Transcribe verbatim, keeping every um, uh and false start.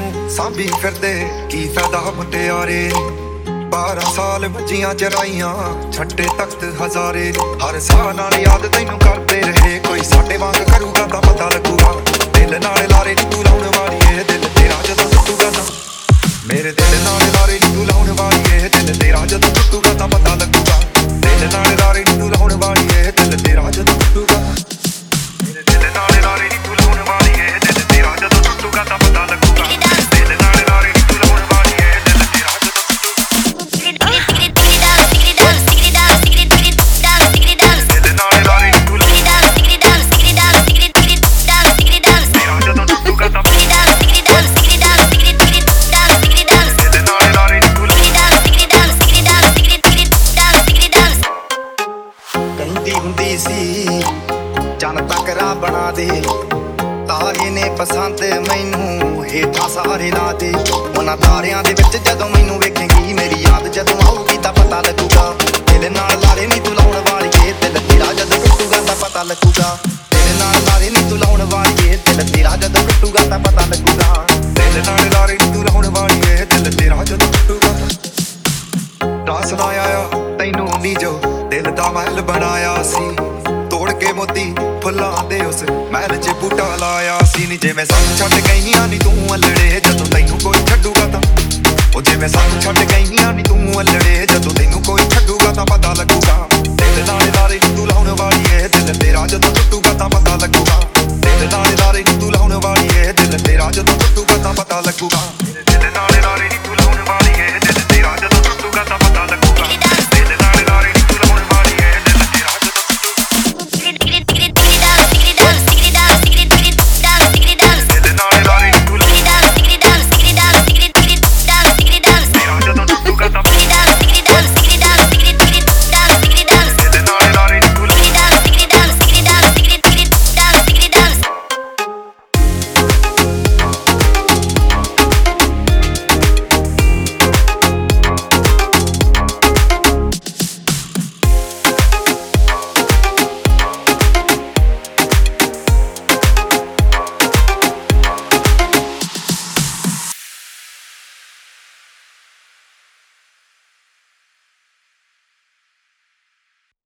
ਮੈਨੂੰ ਸਾਂਭੀ ਫਿਰਦੇ ਕੀ ਫਾਇਦਾ ਮੁਟਿਆਰੇ। ਬਾਰਾਂ ਸਾਲ ਵੱਜੀਆਂ ਚਰਾਈਆਂ ਛੱਡੇ ਤਖਤ ਹਜ਼ਾਰੇ। ਹਰ ਸਾਹ ਨਾਲ ਯਾਦ ਤੈਨੂੰ ਕਰਦੇ ਰਹੇ, ਕੋਈ ਸਾਡੇ ਵਾਂਗ ਕਰੂਗਾ ਤਾਂ ਪਤਾ ਲੱਗੂਗਾ। ਦਿਲ ਨਾਲ ਲਾਰੇ ਨੀ ਤੂੰ ਲਾਉਣ ਵਾਲੀਏ, ਦਿਲ ਤੇਰਾ ਜਦੋਂ ਟੁੱਟੂਗਾ ਤਾਂ ਮੇਰੇ ਦਿਲ ਨਾਲ ਲਾਰੇ ਨੀ ਤੂੰ ਲਾਉਣ ਵਾਲੀਏ, ਦਿਲ ਤੇਰਾ ਜਦੋਂ ਟੁੱਟੂਗਾ ਤਾਂ ਪਤਾ ਲੱਗੂਗਾ। ਦਿਲ ਨਾਲ ਲਾਰੇ ਨੀ ਤੂੰ ਲਾਉਣ ਵਾਲੀਏ, ਦਿਲ ਤੇਰਾ ਜਦੋਂ ਟੁੱਟੂਗਾ। ਮੇਰੇ ਦਿਲ ਨਾਲ ਲਾਰੇ ਨੀ ਤੂੰ ਲਾਉਣ ਵਾਲੀਏ, ਦਿਲ ਤੇਰਾ ਜਦੋਂ ਟੁੱਟੂਗਾ ਤਾਂ ਪਤਾ ਲੱਗੂਗਾ। ਦਿਲ ਨਾਲ ਲਾਰੇ ਨੀ ਤੂੰ ਲਾਉਣ ਵਾਲੀਏ, ਦਿਲ ਤੇਰਾ ਜਦੋਂ ਹੁੰਦੀ ਸੀ ਜਨ ਤੱਕਰਾ ਬਣਾ ਦੇ। ਤਾਰੇ ਨੇ ਪਸੰਦ ਮੈਨੂੰ ਹੇਠਾਂ ਸਾਰੇ ਲਾ ਦੇ। ਉਹਨਾਂ ਤਾਰਿਆਂ ਦੇ ਵਿੱਚ ਜਦੋਂ ਮੈਨੂੰ ਵੇਖੇਂਗੀ, ਮੇਰੀ ਯਾਦ ਜਦੋਂ ਆਊਗੀ ਤਾਂ ਪਤਾ ਲੱਗੂਗਾ। ਦਿਲ ਨਾਲ ਲਾਰੇ ਨੀ ਤੂੰ ਲਾਉਣ ਵਾਲੀਏ, ਦਿਲ ਤੇਰਾ ਜਦੋਂ ਟੁੱਟੂਗਾ ਤਾਂ ਪਤਾ ਲੱਗੂਗਾ। ਦਿਲ ਨਾਲ ਲਾਰੇ ਨੀ ਤੂੰ ਲਾਉਣ ਵਾਲੀਏ, ਦਿਲ ਤੇਰਾ ਜਦੋਂ ਟੁੱਟੂਗਾ ਤਾਂ ਪਤਾ ਲੱਗੂਗਾ। ਦਿਲ ਨਾਲ ਲਾਰੇ ਨੀ ਤੂੰ ਲਾਉਣ ਵਾਲੀਏ, ਦਿਲ ਤੇਰਾ ਜਦੋਂ ਟੁੱਟੂਗਾ। ਰਾਸ ਨਾ ਆਇਆ ਤੈਨੂੰ ਨੀ ਜੋ ਦਿਲ ਦਾ ਮਹਿਲ ਬਣਾਇਆ ਸੀ, ਤੋੜ ਕੇ ਮੋਤੀ ਫੁੱਲਾਂ ਦੇ ਉਸ ਮਹਿਲ 'ਚ ਬੂਟਾ ਲਾਇਆ ਸੀ। ਨੀ ਜਿਵੇਂ ਸਾਨੂੰ ਛੱਡ ਗਈਆਂ ਨੀ ਤੂੰ ਅਲੜੇ, ਜਦੋਂ ਤੈਨੂੰ ਕੋਈ ਛੱਡੂਗਾ ਤਾਂ ਉਹ ਜਿਵੇਂ ਸਾਨੂੰ ਛੱਡ ਗਈਆਂ ਨੀ ਤੂੰ ਅਲੜੇ, ਜਦੋਂ ਤੈਨੂੰ ਕੋਈ ਛੱਡੂਗਾ ਤਾਂ ਪਤਾ ਲੱਗੂਗਾ। ਦਿਲ ਨਾਲ ਲਾਰੇ ਨੀ ਤੂੰ ਲਾਉਣ ਵਾਲੀਏ, ਦਿਲ ਤੇਰਾ ਜਦੋਂ ਟੁੱਟੂਗਾ ਤਾਂ ਪਤਾ ਲੱਗੂਗਾ। ਦਿਲ ਨਾਲ ਲਾਰੇ ਨੀ ਤੂੰ ਲਾਉਣ ਵਾਲੀਏ, ਦਿਲ ਤੇਰਾ ਜਦੋਂ ਟੁੱਟੂਗਾ ਤਾਂ ਪਤਾ ਲੱਗੂਗਾ।